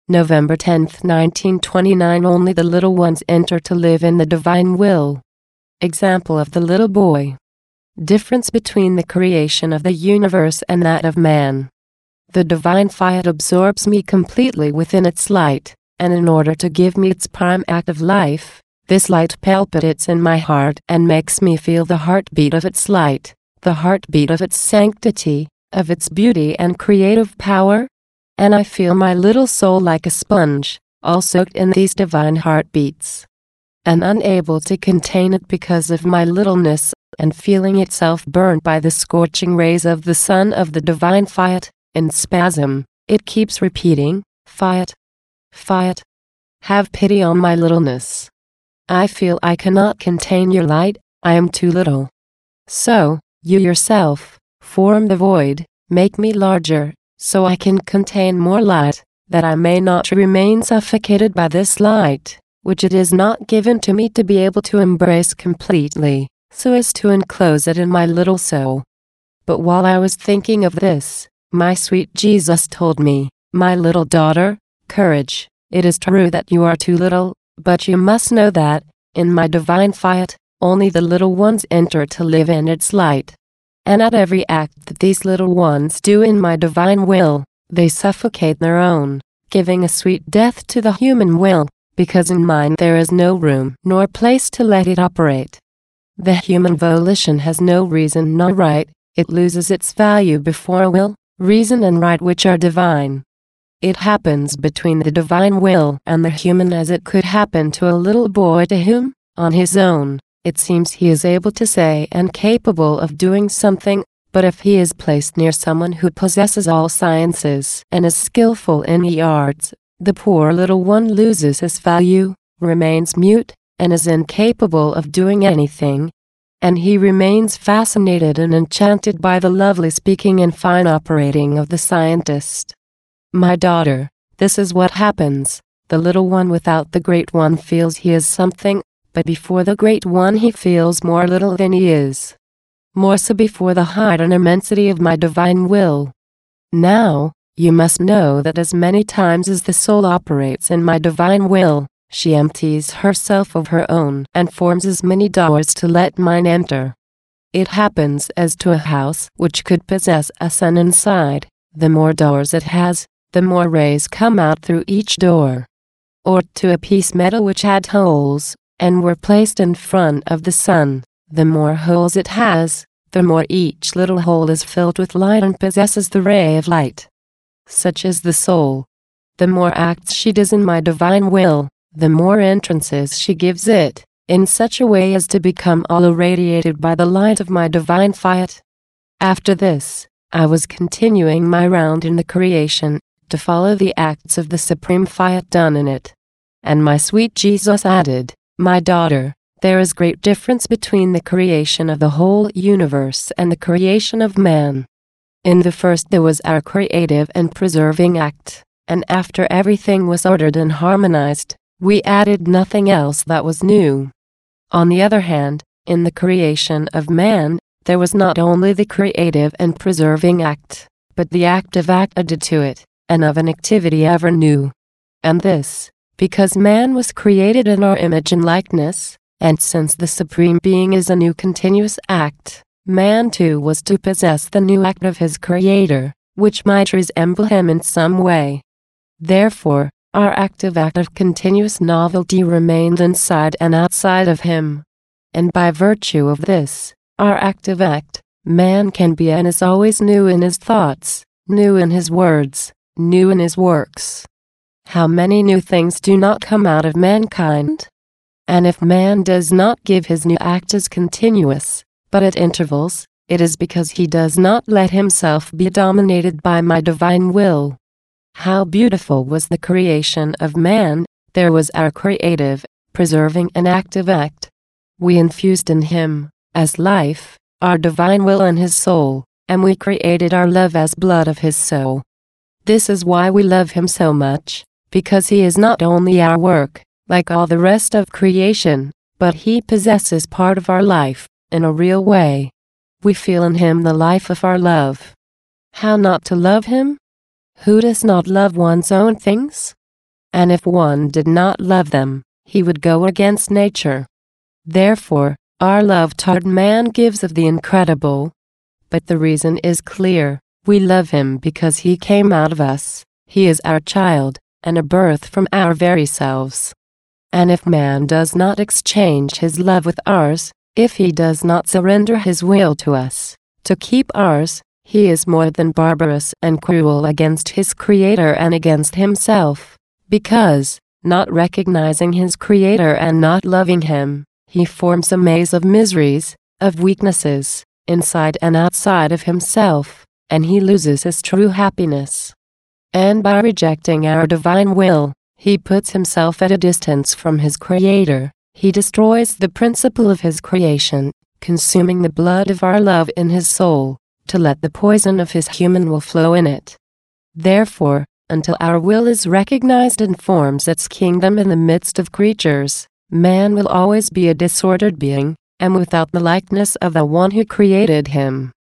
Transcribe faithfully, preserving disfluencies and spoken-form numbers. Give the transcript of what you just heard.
November tenth, nineteen twenty-nine. Only the little ones enter to live in the divine will. Example of the little boy. Difference between the creation of the universe and that of man. The divine fiat absorbs me completely within its light, and in order to give me its prime act of life, this light palpitates in my heart and makes me feel the heartbeat of its light, the heartbeat of its sanctity, of its beauty and creative power. And I feel my little soul like a sponge, all soaked in these divine heartbeats. And unable to contain it because of my littleness, and feeling itself burned by the scorching rays of the sun of the divine fiat, in spasm, it keeps repeating, Fiat, Fiat, have pity on my littleness. I feel I cannot contain your light, I am too little. So, you yourself, form the void, make me larger, so I can contain more light, that I may not remain suffocated by this light, which it is not given to me to be able to embrace completely, so as to enclose it in my little soul. But while I was thinking of this, my sweet Jesus told me, my little daughter, courage, it is true that you are too little, but you must know that, in my divine fiat, only the little ones enter to live in its light. And at every act that these little ones do in my divine will, they suffocate their own, giving a sweet death to the human will, because in mine there is no room nor place to let it operate. The human volition has no reason nor right, it loses its value before will, reason and right which are divine. It happens between the divine will and the human as it could happen to a little boy to whom, on his own, it seems he is able to say and capable of doing something, but if he is placed near someone who possesses all sciences and is skillful in the arts, the poor little one loses his value, remains mute, and is incapable of doing anything. And he remains fascinated and enchanted by the lovely speaking and fine operating of the scientist. My daughter, this is what happens. The little one without the great one feels he is something, but before the great one he feels more little than he is. More so before the height and immensity of my divine will. Now, you must know that as many times as the soul operates in my divine will, she empties herself of her own and forms as many doors to let mine enter. It happens as to a house which could possess a sun inside, the more doors it has, the more rays come out through each door. Or to a piece metal which had holes, and were placed in front of the sun, the more holes it has, the more each little hole is filled with light and possesses the ray of light. Such is the soul. The more acts she does in my divine will, the more entrances she gives it, in such a way as to become all irradiated by the light of my divine fiat. After this, I was continuing my round in the creation, to follow the acts of the supreme fiat done in it. And my sweet Jesus added, my daughter, there is great difference between the creation of the whole universe and the creation of man. In the first there was our creative and preserving act, and after everything was ordered and harmonized, we added nothing else that was new. On the other hand, in the creation of man, there was not only the creative and preserving act, but the active act added to it, and of an activity ever new. And this, because man was created in our image and likeness, and since the Supreme Being is a new continuous act, man too was to possess the new act of his Creator, which might resemble him in some way. Therefore, our active act of continuous novelty remained inside and outside of him. And by virtue of this, our active act, man can be and is always new in his thoughts, new in his words, new in his works. How many new things do not come out of mankind? And if man does not give his new act as continuous, but at intervals, it is because he does not let himself be dominated by my divine will. How beautiful was the creation of man! There was our creative, preserving and active act. We infused in him, as life, our divine will in his soul, and we created our love as blood of his soul. This is why we love him so much, because he is not only our work, like all the rest of creation, but he possesses part of our life, in a real way. We feel in him the life of our love. How not to love him? Who does not love one's own things? and if one did not love them, he would go against nature. Therefore, our love toward man gives of the incredible. But the reason is clear: we love him because he came out of us, he is our child, and a birth from our very selves. And if man does not exchange his love with ours, if he does not surrender his will to us, to keep ours, he is more than barbarous and cruel against his Creator and against himself, because, not recognizing his Creator and not loving him, he forms a maze of miseries, of weaknesses, inside and outside of himself, and he loses his true happiness. And by rejecting our divine will, he puts himself at a distance from his Creator. He destroys the principle of his creation, consuming the blood of our love in his soul, to let the poison of his human will flow in it. Therefore, until our will is recognized and forms its kingdom in the midst of creatures, man will always be a disordered being, and without the likeness of the one who created him.